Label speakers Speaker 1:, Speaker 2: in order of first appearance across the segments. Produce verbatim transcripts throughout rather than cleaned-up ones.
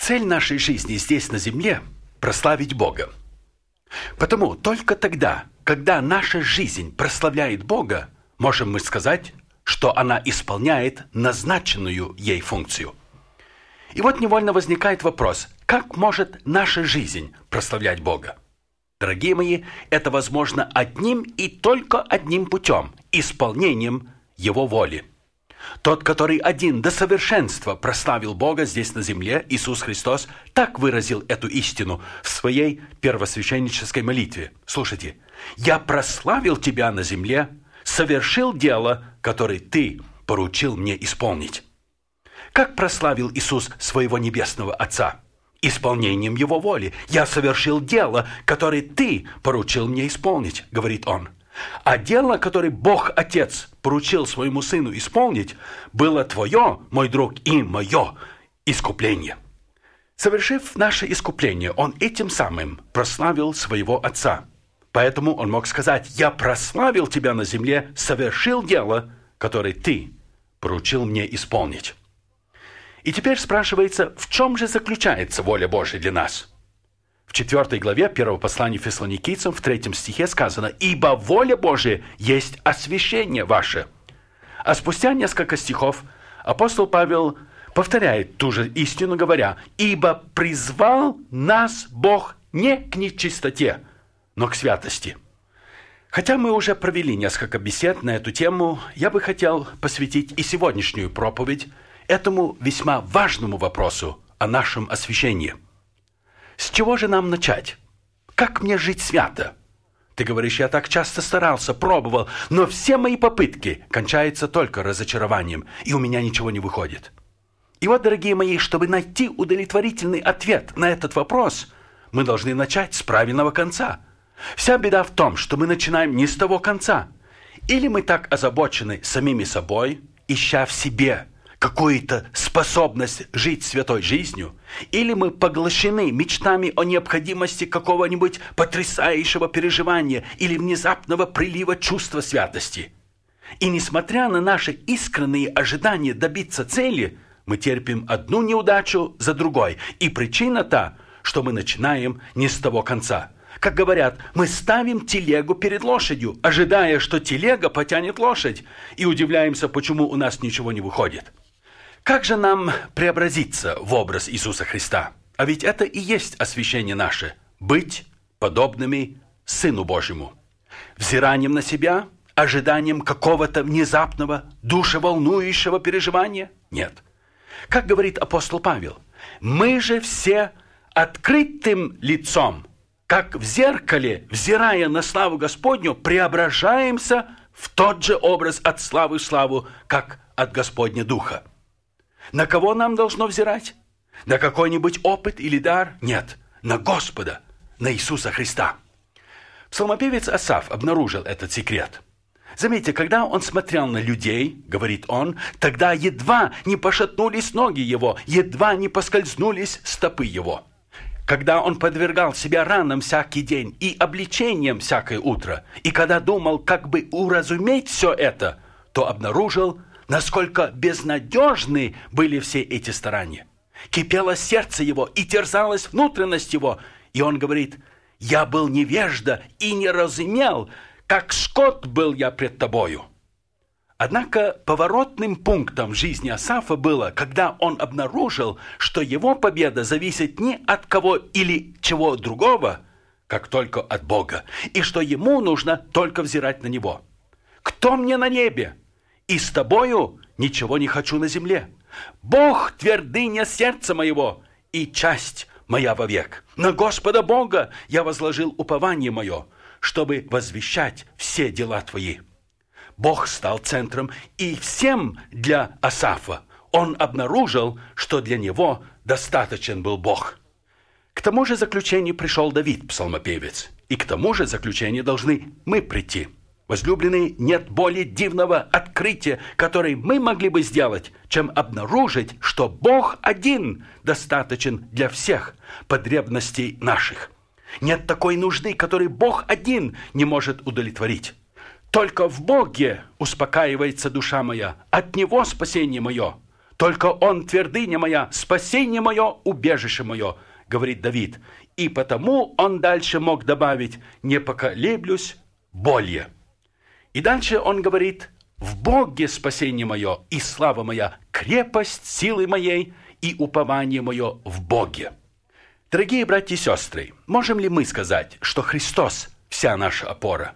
Speaker 1: Цель нашей жизни здесь, на земле – прославить Бога. Потому только тогда, когда наша жизнь прославляет Бога, можем мы сказать, что она исполняет назначенную ей функцию. И вот невольно возникает вопрос, как может наша жизнь прославлять Бога? Дорогие мои, это возможно одним и только одним путем – исполнением Его воли. Тот, который один до совершенства прославил Бога здесь на земле, Иисус Христос, так выразил эту истину в своей первосвященнической молитве. Слушайте, «Я прославил Тебя на земле, совершил дело, которое Ты поручил мне исполнить». Как прославил Иисус своего небесного Отца? Исполнением Его воли. «Я совершил дело, которое Ты поручил мне исполнить», говорит Он. А дело, которое Бог Отец поручил своему Сыну исполнить, было твое, мой друг, и мое искупление. Совершив наше искупление, Он этим самым прославил своего Отца. Поэтому Он мог сказать: «Я прославил Тебя на земле, совершил дело, которое Ты поручил мне исполнить». И теперь спрашивается, в чем же заключается воля Божия для нас? В четвертой главе первого послания Фессалоникийцам в третьем стихе сказано: «Ибо воля Божия есть освящение ваше». А спустя несколько стихов апостол Павел повторяет ту же истину, говоря: «Ибо призвал нас Бог не к нечистоте, но к святости». Хотя мы уже провели несколько бесед на эту тему, я бы хотел посвятить и сегодняшнюю проповедь этому весьма важному вопросу о нашем освящении. С чего же нам начать? Как мне жить свято? Ты говоришь: я так часто старался, пробовал, но все мои попытки кончаются только разочарованием, и у меня ничего не выходит. И вот, дорогие мои, чтобы найти удовлетворительный ответ на этот вопрос, мы должны начать с правильного конца. Вся беда в том, что мы начинаем не с того конца. Или мы так озабочены самими собой, ища в себе какую-то способность жить святой жизнью, или мы поглощены мечтами о необходимости какого-нибудь потрясающего переживания или внезапного прилива чувства святости. И несмотря на наши искренние ожидания добиться цели, мы терпим одну неудачу за другой, и причина та, что мы начинаем не с того конца. Как говорят, мы ставим телегу перед лошадью, ожидая, что телега потянет лошадь, и удивляемся, почему у нас ничего не выходит. Как же нам преобразиться в образ Иисуса Христа? А ведь это и есть освящение наше – быть подобными Сыну Божьему. Взиранием на себя, ожиданием какого-то внезапного, душеволнующего переживания? Нет. Как говорит апостол Павел, мы же все открытым лицом, как в зеркале, взирая на славу Господню, преображаемся в тот же образ от славы в славу, как от Господня Духа. На кого нам должно взирать? На какой-нибудь опыт или дар? Нет, на Господа, на Иисуса Христа. Псалмопевец Асаф обнаружил этот секрет. Заметьте, когда он смотрел на людей, говорит он, тогда едва не пошатнулись ноги его, едва не поскользнулись стопы его. Когда он подвергал себя ранам всякий день и обличениям всякое утро, и когда думал, как бы уразуметь все это, то обнаружил, насколько безнадежны были все эти старания. Кипело сердце его и терзалась внутренность его, и он говорит: «Я был невежда и не разумел, как скот был я пред тобою». Однако поворотным пунктом в жизни Асафа было, когда он обнаружил, что его победа зависит не от кого или чего другого, как только от Бога, и что ему нужно только взирать на Него. «Кто мне на небе? И с тобою ничего не хочу на земле. Бог – твердыня сердца моего и часть моя вовек. На Господа Бога я возложил упование мое, чтобы возвещать все дела твои». Бог стал центром и всем для Асафа. Он обнаружил, что для него достаточен был Бог. К тому же заключению пришел Давид, псалмопевец. И к тому же заключению должны мы прийти. Возлюбленные, нет более дивного открытия, которое мы могли бы сделать, чем обнаружить, что Бог один достаточен для всех потребностей наших. Нет такой нужды, которую Бог один не может удовлетворить. Только в Боге успокаивается душа моя, от Него спасение мое. Только Он твердыня моя, спасение мое, убежище мое, говорит Давид. И потому он дальше мог добавить: не поколеблюсь более. И дальше он говорит: в Боге спасение мое и слава моя, крепость силы моей и упование мое в Боге. Дорогие братья и сестры, можем ли мы сказать, что Христос вся наша опора?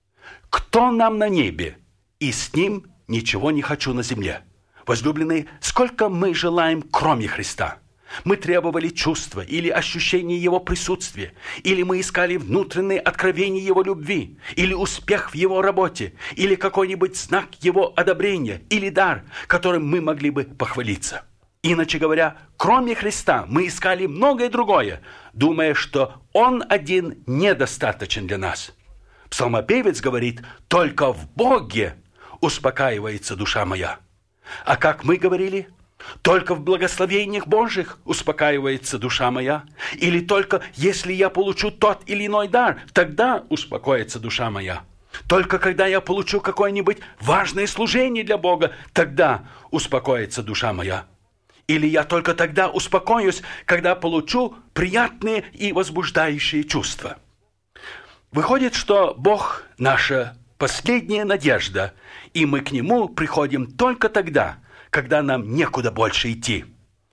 Speaker 1: Кто нам на небе, и с Ним ничего не хочу на земле? Возлюбленные, сколько мы желаем, кроме Христа? Мы требовали чувства или ощущения Его присутствия, или мы искали внутреннее откровение Его любви, или успех в Его работе, или какой-нибудь знак Его одобрения, или дар, которым мы могли бы похвалиться. Иначе говоря, кроме Христа мы искали многое другое, думая, что Он один недостаточен для нас. Псалмопевец говорит: «Только в Боге успокаивается душа моя». А как мы говорили? Только в благословениях Божьих успокаивается душа моя? Или только если я получу тот или иной дар, тогда успокоится душа моя? Только когда я получу какое-нибудь важное служение для Бога, тогда успокоится душа моя? Или я только тогда успокоюсь, когда получу приятные и возбуждающие чувства? Выходит, что Бог – наша последняя надежда, и мы к Нему приходим только тогда, когда нам некуда больше идти.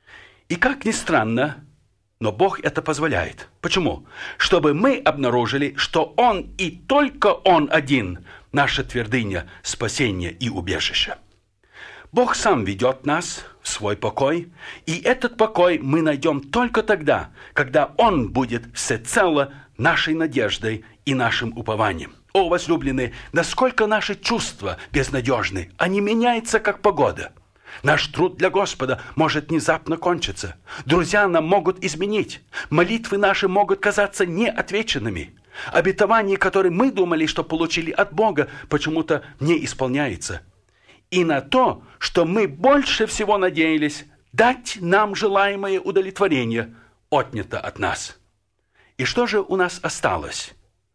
Speaker 1: И как ни странно, но Бог это позволяет. Почему? Чтобы мы обнаружили, что Он и только Он один – наша твердыня, спасение и убежище. Бог сам ведет нас в свой покой, и этот покой мы найдем только тогда, когда Он будет всецело нашей надеждой и нашим упованием. О, возлюбленные, насколько наши чувства безнадежны, они меняются, как погода. Наш труд для Господа может внезапно кончиться. Друзья нам могут изменить. Молитвы наши могут казаться неотвеченными. Обетование, которое мы думали, что получили от Бога, почему-то не исполняется. И на то, что мы больше всего надеялись дать нам желаемое удовлетворение, отнято от нас. И что же у нас осталось?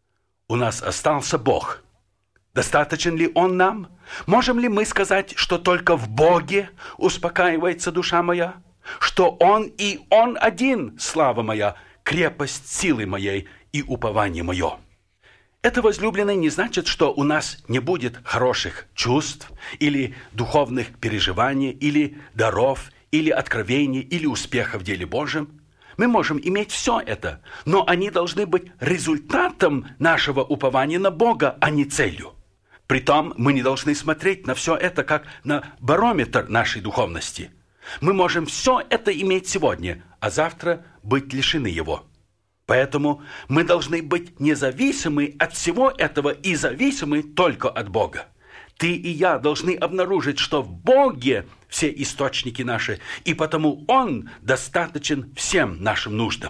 Speaker 1: У нас остался Бог. Достаточен ли Он нам? Можем ли мы сказать, что только в Боге успокаивается душа моя? Что Он и Он один, слава моя, крепость силы моей и упование мое? Это, возлюбленные, не значит, что у нас не будет хороших чувств, или духовных переживаний, или даров, или откровений, или успеха в деле Божьем. Мы можем иметь все это, но они должны быть результатом нашего упования на Бога, а не целью. Притом мы не должны смотреть на все это как на барометр нашей духовности. Мы можем все это иметь сегодня, а завтра быть лишены его. Поэтому мы должны быть независимы от всего этого и зависимы только от Бога. Ты и я должны обнаружить, что в Боге все источники наши, и потому Он достаточен всем нашим нуждам.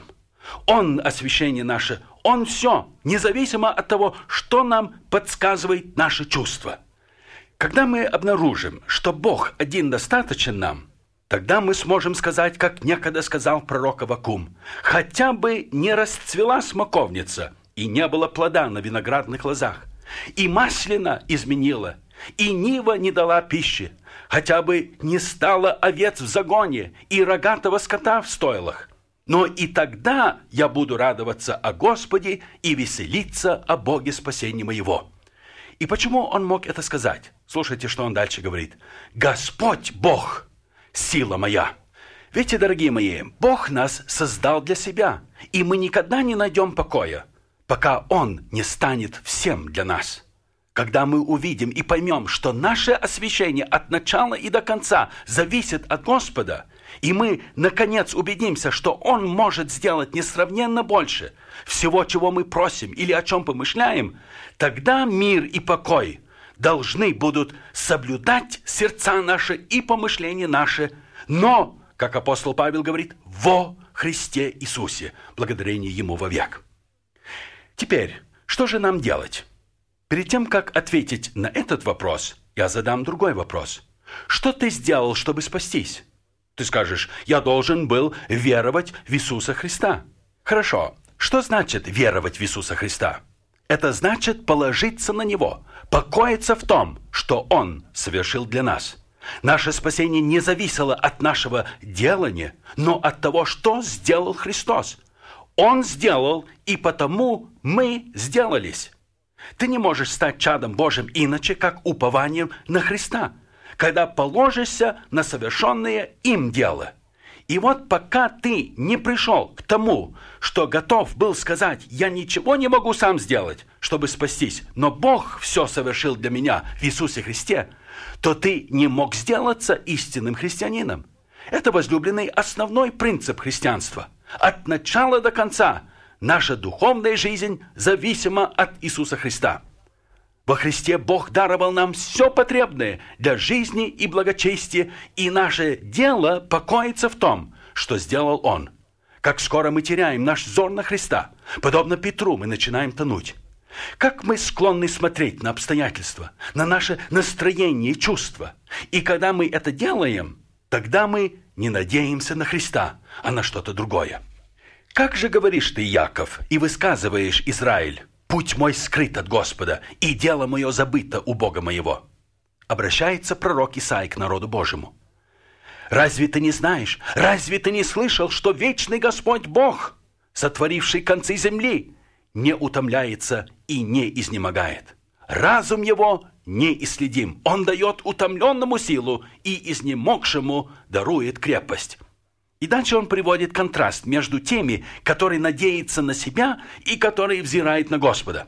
Speaker 1: Он освящение наше, Он все, независимо от того, что нам подсказывает наше чувство. Когда мы обнаружим, что Бог один достаточен нам, тогда мы сможем сказать, как некогда сказал пророк Аввакум: «Хотя бы не расцвела смоковница, и не было плода на виноградных лозах, и маслина изменила, и нива не дала пищи, хотя бы не стало овец в загоне, и рогатого скота в стойлах. Но и тогда я буду радоваться о Господе и веселиться о Боге спасения моего». И почему он мог это сказать? Слушайте, что он дальше говорит. «Господь Бог, сила моя». Видите, дорогие мои, Бог нас создал для себя, и мы никогда не найдем покоя, пока Он не станет всем для нас. Когда мы увидим и поймем, что наше освящение от начала и до конца зависит от Господа, и мы, наконец, убедимся, что Он может сделать несравненно больше всего, чего мы просим или о чем помышляем, тогда мир и покой должны будут соблюдать сердца наши и помышления наши, но, как апостол Павел говорит, во Христе Иисусе, благодарение Ему вовек. Теперь, что же нам делать? Перед тем, как ответить на этот вопрос, я задам другой вопрос. Что ты сделал, чтобы спастись? Ты скажешь: я должен был веровать в Иисуса Христа. Хорошо. Что значит веровать в Иисуса Христа? Это значит положиться на Него, покоиться в том, что Он совершил для нас. Наше спасение не зависело от нашего делания, но от того, что сделал Христос. Он сделал, и потому мы сделались. Ты не можешь стать чадом Божьим иначе, как упованием на Христа, когда положишься на совершенное им дело. И вот пока ты не пришел к тому, что готов был сказать: «Я ничего не могу сам сделать, чтобы спастись, но Бог все совершил для меня в Иисусе Христе», то ты не мог сделаться истинным христианином. Это, возлюбленный, основной принцип христианства. От начала до конца наша духовная жизнь зависима от Иисуса Христа. Во Христе Бог даровал нам все потребное для жизни и благочестия, и наше дело покоится в том, что сделал Он. Как скоро мы теряем наш взор на Христа, подобно Петру, мы начинаем тонуть. Как мы склонны смотреть на обстоятельства, на наше настроение и чувства. И когда мы это делаем, тогда мы не надеемся на Христа, а на что-то другое. Как же говоришь ты, Яков, и высказываешь, Израиль: «Путь мой скрыт от Господа, и дело мое забыто у Бога моего». Обращается пророк Исаия к народу Божьему. «Разве ты не знаешь, разве ты не слышал, что вечный Господь Бог, сотворивший концы земли, не утомляется и не изнемогает? Разум его неисследим. Он дает утомленному силу, и изнемогшему дарует крепость». И дальше он приводит контраст между теми, которые надеются на себя, и которые взирают на Господа.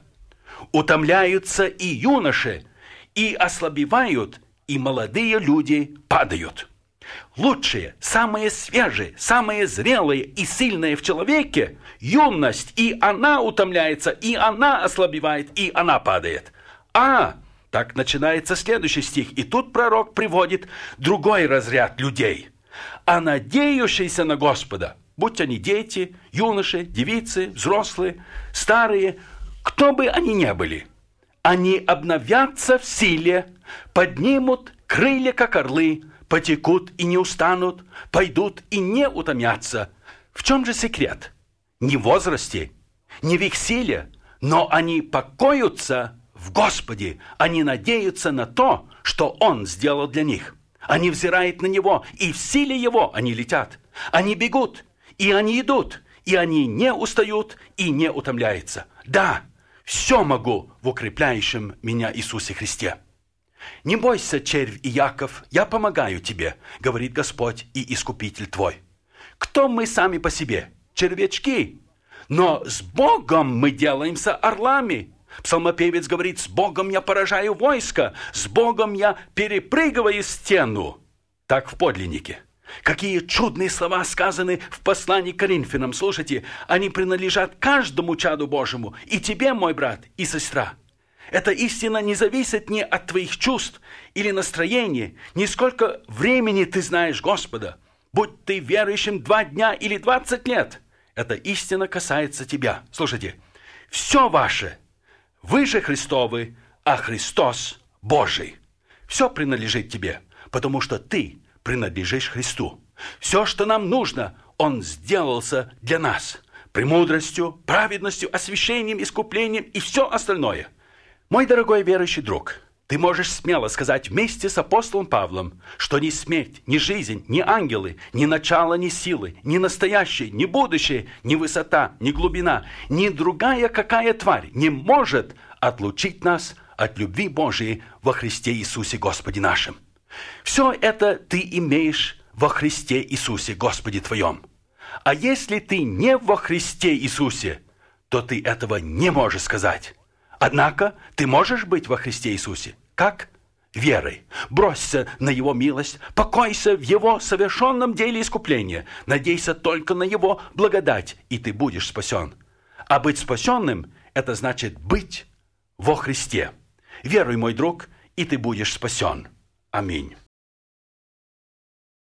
Speaker 1: «Утомляются и юноши, и ослабевают, и молодые люди падают». Лучшее, самое свежее, самое зрелое и сильное в человеке – юность, и она утомляется, и она ослабевает, и она падает. А, так начинается следующий стих, и тут пророк приводит другой разряд людей. «А надеющиеся на Господа, будь они дети, юноши, девицы, взрослые, старые, кто бы они ни были, они обновятся в силе, поднимут крылья, как орлы, потекут и не устанут, пойдут и не утомятся». В чем же секрет? Не в возрасте, не в их силе, но они покоятся в Господе, они надеются на то, что Он сделал для них. Они взирают на Него, и в силе Его они летят. Они бегут, и они идут, и они не устают и не утомляются. Да, все могу в укрепляющем меня Иисусе Христе. «Не бойся, червь и Яков, я помогаю тебе, говорит Господь и Искупитель твой». Кто мы сами по себе? Червячки. Но с Богом мы делаемся орлами. Псалмопевец говорит: «С Богом я поражаю войско, с Богом я перепрыгиваю стену». Так в подлиннике. Какие чудные слова сказаны в послании к Коринфянам. Слушайте, они принадлежат каждому чаду Божьему, и тебе, мой брат и сестра. Эта истина не зависит ни от твоих чувств или настроения, ни сколько времени ты знаешь Господа. Будь ты верующим два дня или двадцать лет, эта истина касается тебя. Слушайте, все ваше, вы же Христовы, а Христос Божий. Все принадлежит тебе, потому что ты принадлежишь Христу. Все, что нам нужно, Он сделался для нас. Премудростью, праведностью, освящением, искуплением и все остальное. Мой дорогой верующий друг, ты можешь смело сказать вместе с апостолом Павлом, что ни смерть, ни жизнь, ни ангелы, ни начало, ни силы, ни настоящее, ни будущее, ни высота, ни глубина, ни другая какая тварь не может отлучить нас от любви Божией во Христе Иисусе Господе нашим. Все это ты имеешь во Христе Иисусе Господе твоем. А если ты не во Христе Иисусе, то ты этого не можешь сказать. Однако ты можешь быть во Христе Иисусе. Как? Верой. Бросься на Его милость, покойся в Его совершенном деле искупления, надейся только на Его благодать, и ты будешь спасен. А быть спасенным – это значит быть во Христе. Веруй, мой друг, и ты будешь спасен. Аминь.